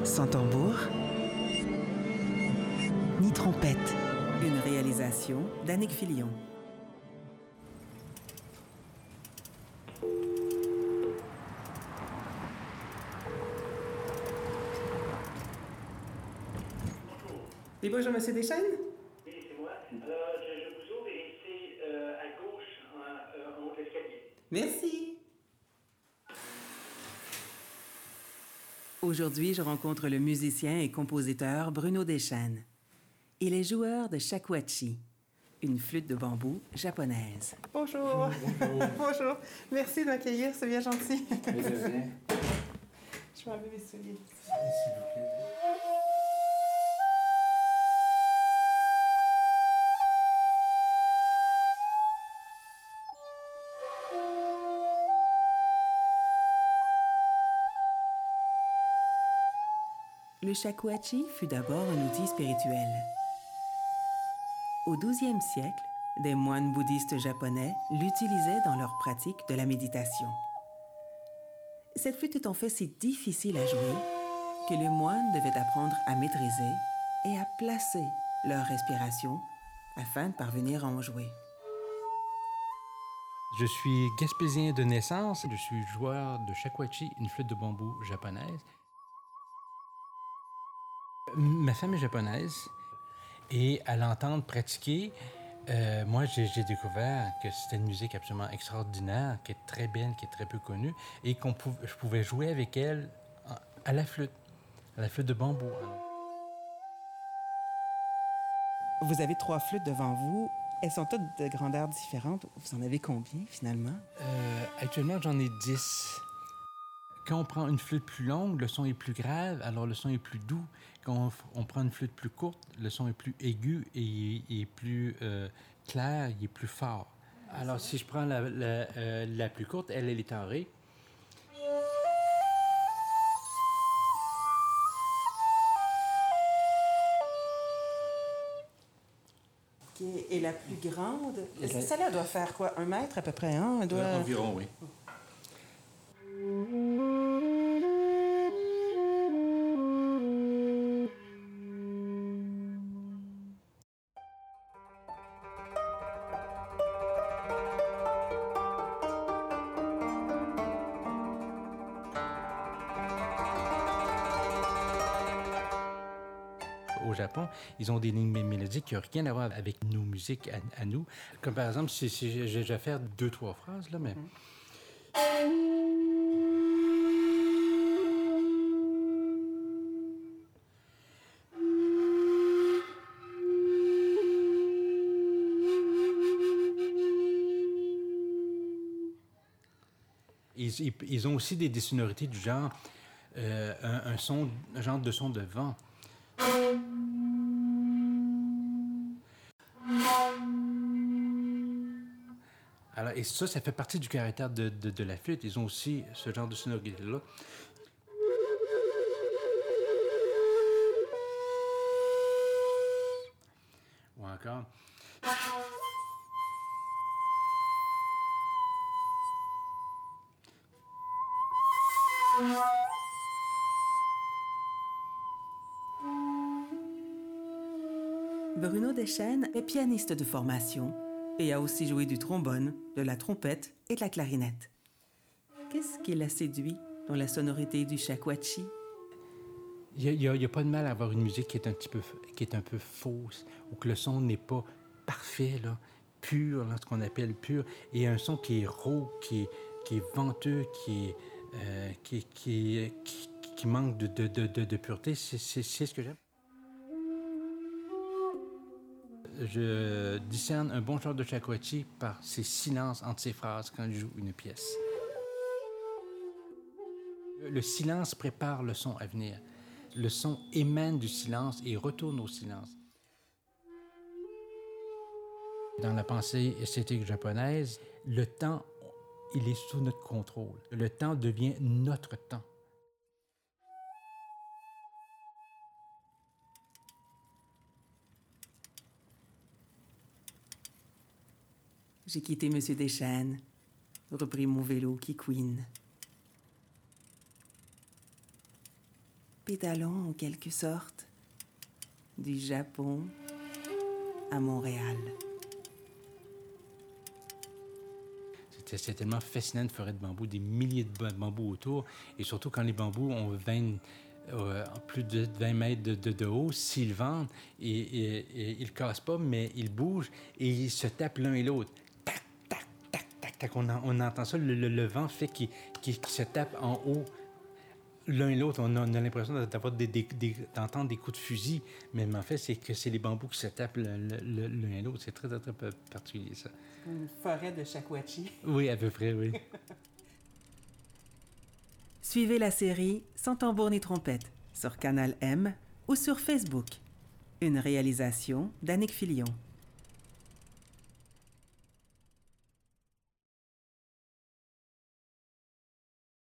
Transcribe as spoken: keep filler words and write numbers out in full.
Sans tambour, ni trompette. Une réalisation d'Annick Filion. Oui, bonjour, Monsieur Deschênes. Oui, c'est moi. Alors, je, je vous ouvre et c'est euh, à gauche, en, euh, en haut de l'escalier. Merci. Aujourd'hui, je rencontre le musicien et compositeur Bruno Deschênes. Il est joueur de shakuhachi, une flûte de bambou japonaise. Bonjour. Bonjour. Bonjour. Merci de m'accueillir, c'est bien gentil. Mais de rien. Je vais enlever mes souliers. S'il vous plaît. Le shakuhachi fut d'abord un outil spirituel. Au douzième siècle, des moines bouddhistes japonais l'utilisaient dans leur pratique de la méditation. Cette flûte est en fait si difficile à jouer que les moines devaient apprendre à maîtriser et à placer leur respiration afin de parvenir à en jouer. Je suis gaspésien de naissance. Je suis joueur de shakuhachi, une flûte de bambou japonaise. Ma femme est japonaise et à l'entendre pratiquer, euh, moi j'ai, j'ai découvert que c'était une musique absolument extraordinaire, qui est très belle, qui est très peu connue et que pou- je pouvais jouer avec elle à la flûte, à la flûte de bambou. Vous avez trois flûtes devant vous. Elles sont toutes de grandeurs différentes. Vous en avez combien, finalement? Euh, actuellement, j'en ai dix. Quand on prend une flûte plus longue, le son est plus grave, alors le son est plus doux. Quand on, on prend une flûte plus courte, le son est plus aigu et il, il est plus euh, clair, il est plus fort. Alors, si je prends la, la, euh, la plus courte, elle, elle est en ré. OK. Et la plus grande? Et la- Celle-là doit faire quoi? Un mètre à peu près, hein? Elle doit... Euh, environ, oui. Au Japon, ils ont des lignes mé- mélodiques qui n'ont rien à voir avec nos musiques à, à nous. Comme par exemple, si, si je, je vais faire deux, trois phrases, là, mais... Ils, ils- ils ont aussi des, des sonorités du genre, euh, un, un son, un genre de son de vent. Alors, et ça, ça fait partie du caractère de, de, de la flûte. Ils ont aussi ce genre de sonorité-là. Ou encore... Bruno Deschênes est pianiste de formation et a aussi joué du trombone, de la trompette et de la clarinette. Qu'est-ce qui l'a séduit dans la sonorité du shakuhachi? Il n'y a, a, a pas de mal à avoir une musique qui est un petit peu, qui est un peu fausse, ou que le son n'est pas parfait, là, pur, là, ce qu'on appelle pur, et un son qui est rauque, qui est, qui est venteux, qui, est, euh, qui, qui, qui, qui manque de, de, de, de, de pureté. C'est, c'est, c'est ce que j'aime. Je discerne un bon joueur de shakuhachi par ses silences entre ses phrases quand il joue une pièce. Le silence prépare le son à venir. Le son émane du silence et retourne au silence. Dans la pensée esthétique japonaise, le temps, il est sous notre contrôle. Le temps devient notre temps. J'ai quitté M. Deschênes, repris mon vélo qui couine. pédalant en quelque sorte du Japon à Montréal. C'est, c'est tellement fascinant une forêt de bambous, des milliers de bambous autour, et surtout quand les bambous ont vingt, euh, plus de vingt mètres de, de, de haut, s'ils vendent, et, et, et ils ne cassent pas, mais ils bougent et ils se tapent l'un et l'autre. Tac, tac, tac, tac, tac. On, en, on entend ça, le, le, le vent fait qu'ils, qu'ils, qu'ils se tapent en haut. L'un et l'autre, on a, on a l'impression d'avoir des, des, des, d'entendre des coups de fusil, mais en fait, c'est que c'est les bambous qui se tapent le, le, l'un et l'autre. C'est très, très, très particulier, ça. C'est une forêt de shakuhachi. Oui, à peu près, oui. Suivez la série Sans tambour ni trompette sur Canal M ou sur Facebook. Une réalisation d'Annick Filion.